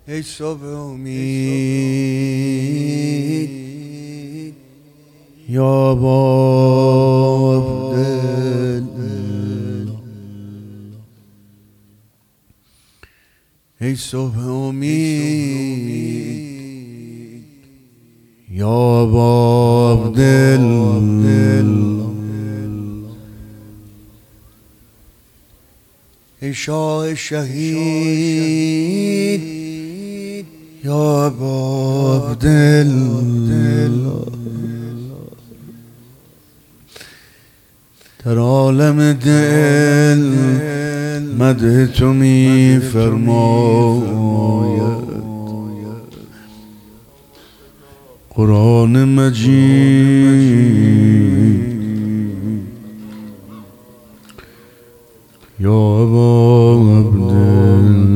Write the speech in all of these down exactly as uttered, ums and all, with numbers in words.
ای صبح امید یا باب دل، ای صبح امید یا باب دل، ای شاه شهید یا باب دل، در عالم دل مدح تو می فرماید قرآن مجید یا باب دل.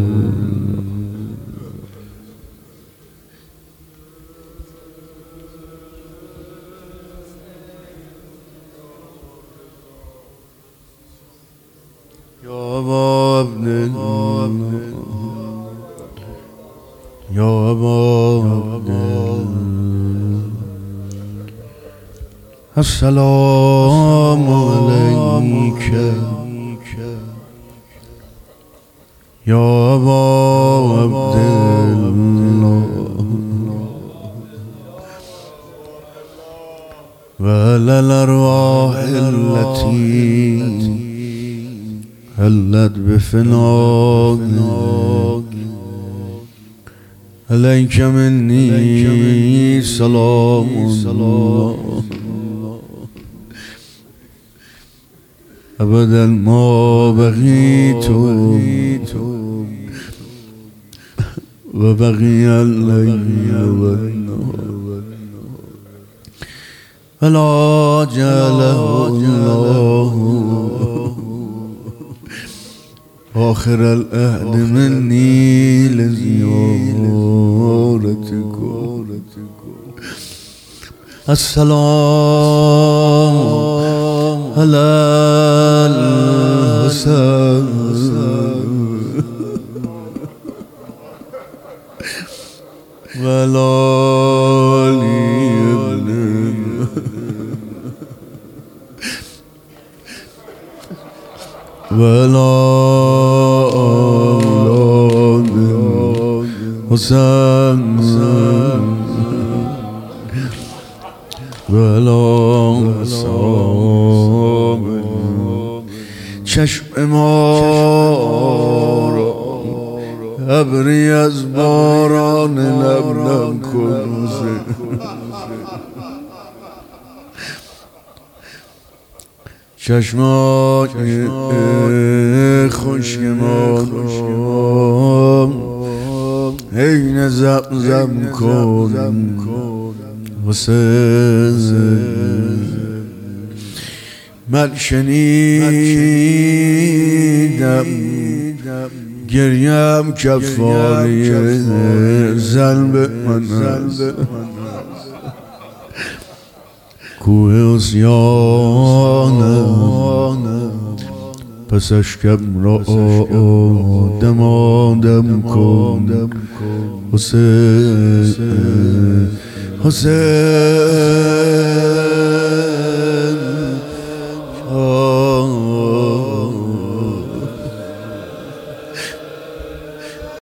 یا باب دل یا باب دل. السلام علیک یا باب دل، وعلى الأرواح التي هلت بفناك عليك مني سلام الله أبدا ما بغيت وبغي الليل والنهار فلا جعله الله آخر العهد مني لزيارتكم. السلام على الحسين وعلى علي بن وعلى أولاد حسين وعلى أصحابه. چشم ما را ابری از باران لبنم کن، چشمای خشک ما را عین زمزم کن حسین. من شنیدم گریم کفاری ذنب من است، کوه عصیانم پس اشکم را آدم آدم کن حسین حسین.